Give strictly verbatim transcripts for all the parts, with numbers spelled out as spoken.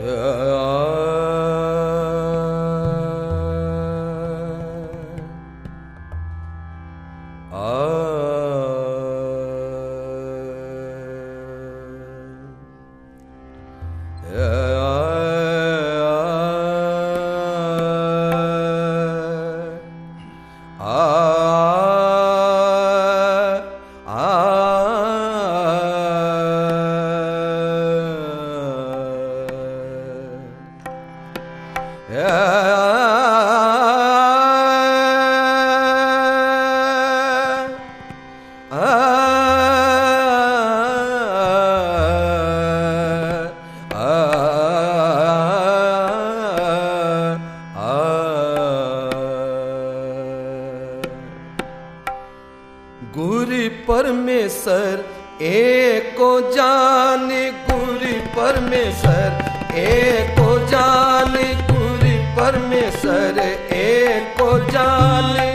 गुरु परमेश्वर एको जाने, गुरु परमेश्वर एको जाने, गुरु परमेश्वर एको जाने।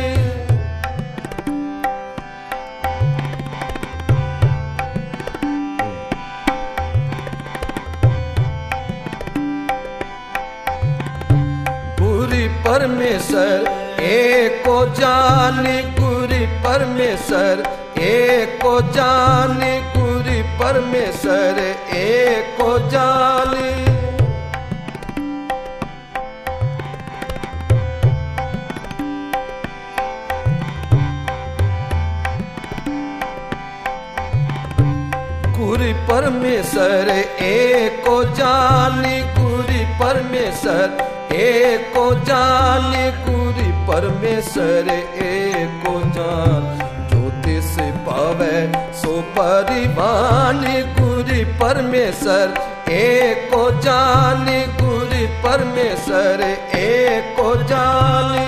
गुरु परमेश्वर एको जाने, गुरु परमेश्वर एको जाने, गुरु परमेश्वर एको जाने। गुरु परमेश्वर एको जाने, गुरु परमेश्वर एको जाने, गुरु परमेश्वर एको जाने। ज्योतिष पावे सो परिवान, गुरु परमेश्वर एको जाने, गुरु परमेश्वर एको जाने।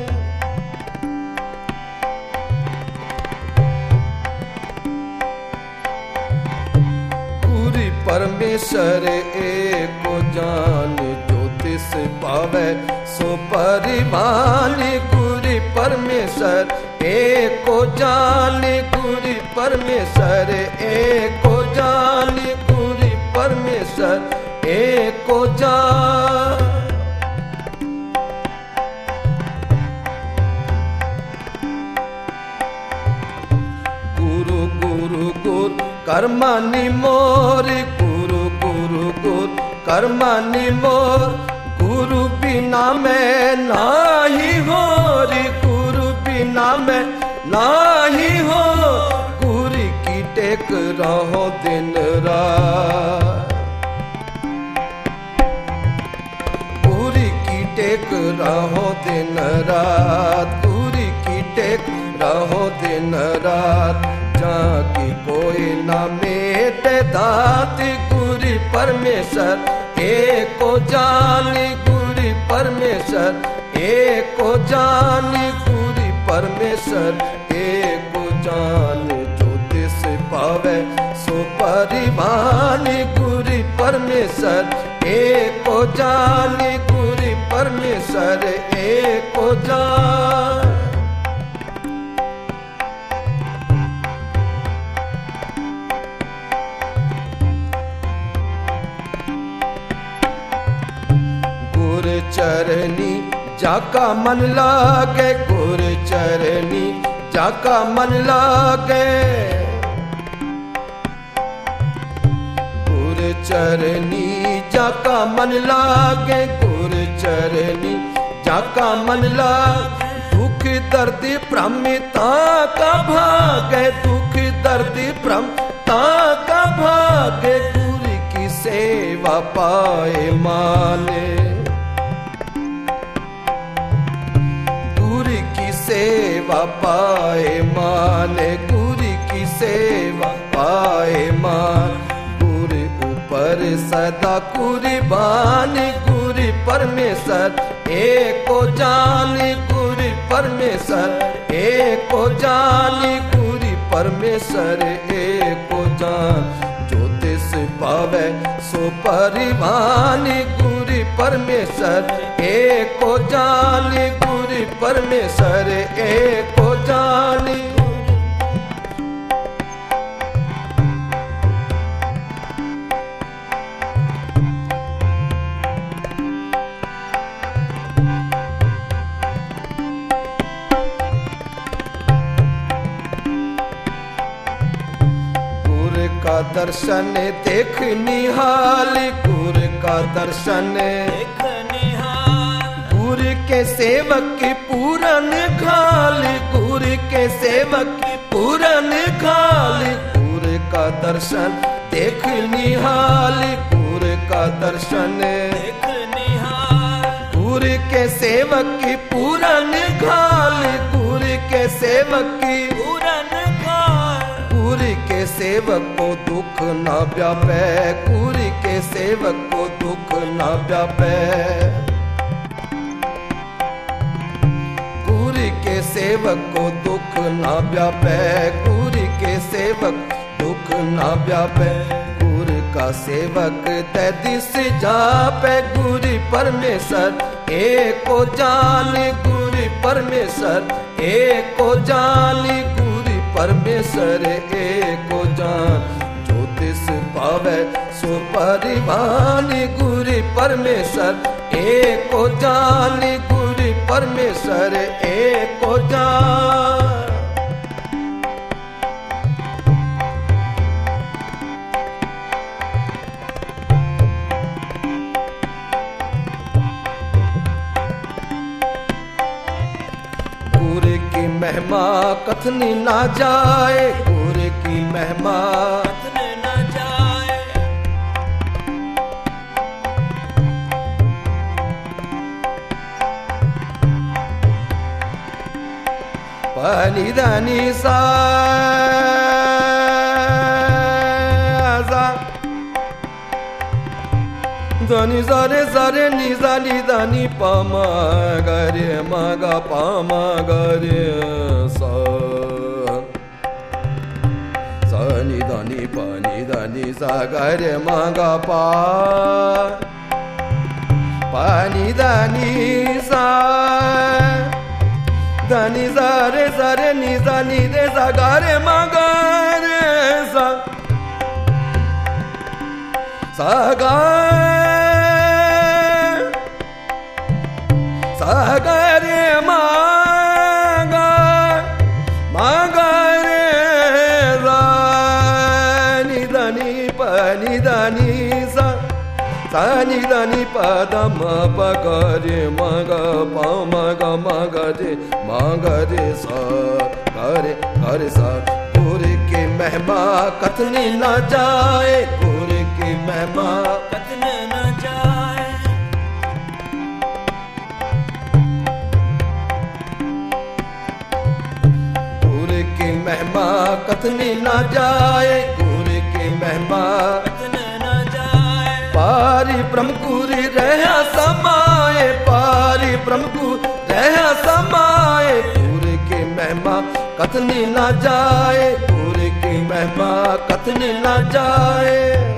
गुरु परमेश्वर एको जाने, ज्योतिष पावे सो परिवान, गुरु परमेश्वर एको जाने, गुरु परमेश्वर एको जाने, गुरु परमेश्वर एको जाने। गुरु गुरु गुरु कर्मानि मोर, गुरु गुरु गुरु कर्मानि मोर। गुरु बिना मैं नाही हो रे, गुरु बिना मैं नाही हो। गुरु की टेक रहो दिन रात, गुरु की टेक रहो दिन रात, गुरु की टेक रहो दिन रात। जाकी कोई ना मेटे दात, गुरु परमेश्वर एको जाने, गुरु परमेश्वर एको जाने, गुरु परमेश्वर एको जाने। ज्योतिष पावे सो परिवान, गुरु परमेश्वर एको जाने, गुरु परमेश्वर एको जाने। गुरु चरनी जाका मन लागे, गुरु चरनी जाका मन लागे। गुरु चरनी जाका मन लागे, गुरु चरनी जाका मन लागे। दुख दर्द भ्रमिता का भागे, दुख दर्द भ्रमिता का भागे। गुरु की सेवा पाए माने, सेवा पाए माने, गुरु की सेवा पाए मान। गुरु ऊपर सदा कुर्बान, गुरु परमेश्वर एको जाने, गुरु परमेश्वर एको जाने, गुरु परमेश्वर एको जान। ज्योतिष पावे सो परिवान, गुरु परमेश्वर एको जाने, गुरु परमेश्वर एको जाने। दर्शन देख निहाल, गुर का दर्शन देख निहाल, गुर के सेवक की पूरन खाल, गुर के सेवक की पूरन खाल, गुर का दर्शन देख निहाल, गुर का दर्शन देख निहाल, गुर के सेवक की पूरन खाल, गुर के सेवक की पूरन खाल, गुर के सेवक को दुख न व्यापे, गुर के सेवक को दुख न व्यापे, गुर के सेवक को दुख न व्यापे, गुर के सेवक दुख न व्यापे, गुर का सेवक तैदिस जापे, गुर परमेश्वर एको जान, गुर परमेश्वर एको जान, गुर परमेश्वर एको जान, जो तिस पावे सो परिवान, गुर परमेश्वर एको जान, गुर परमेश्वर एको जान। गुर की महिमा कथनी ना जाए, गुर की महिमा कथन न जाए, पानी दानी सा दानी सारे सारे नी सानी दानी पामा गरे मागा पामा गरे सा सानी दानी पानी दानी सा गरे मागा पा पानी दानी सा दानी सारे सारे नी सानी दे सा गरे मागा रे सा सा गा सागरे मागा मागा रे नी दानी पानी दानी सा सानी दानी पदम पगरे मगा पा मगा मगा रे मगा रे सा करे करे सा, गुर की महिमा कथनी ना जाए, गुर की महिमा कथन न जाए, महिमा कथनी ना जाए, गुर की महिमा कथन न जाए, पारी ब्रह्मपुरी रहा समाए, पारी ब्रह्मपुर रहा समाए, गुर की महिमा कथनी ना जाए, गुर की महिमा कथनी ना जाए।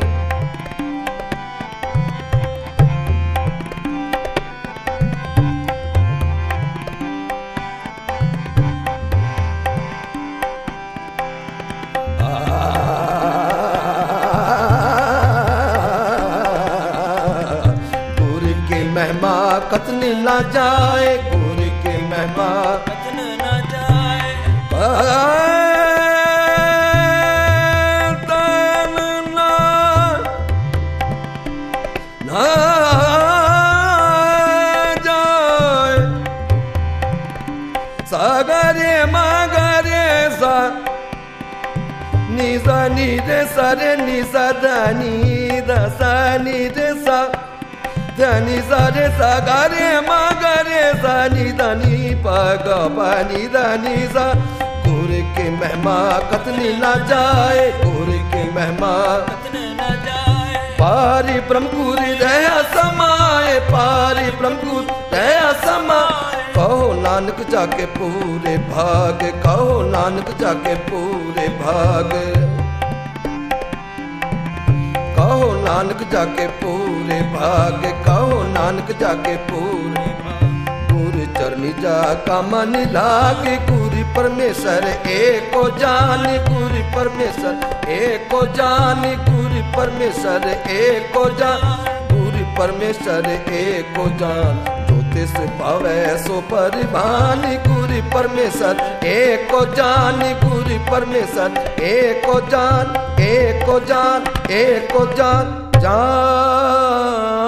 महिमा कथनी ना जाए, गुर की महिमा कथन न जाए, तन ना ना जाए, सागरे मगरे सा नी सा नी रे सा रे नी सा दानी दा सा नी रे सा धनी सारे सागरे मगरे सानी धनी पग पानी धनी सा, गुर की महिमा कथनी ना जाए, गुर की महिमा कथन न जाए, पारी ब्रह्मपुरी दया समाए, पारी ब्रह्मपुर दया समाए, कहो नानक जाके पूरे भाग, कहो नानक जाके पूरे भाग, कहो नानक जाके पूरे भाग, कहो नानक जाके पूरे गुर चरनी जा का मन लागे, गुरु परमेश्वर एको जान, गुरु परमेश्वर एको जान, गुरु परमेश्वर एको जान, गुरु परमेश्वर एको जान, जो तिस पावे सो परिभानी गुरु परमेश्वर एको जान गुरु परमेश्वर एको जान एको जान एको जान जान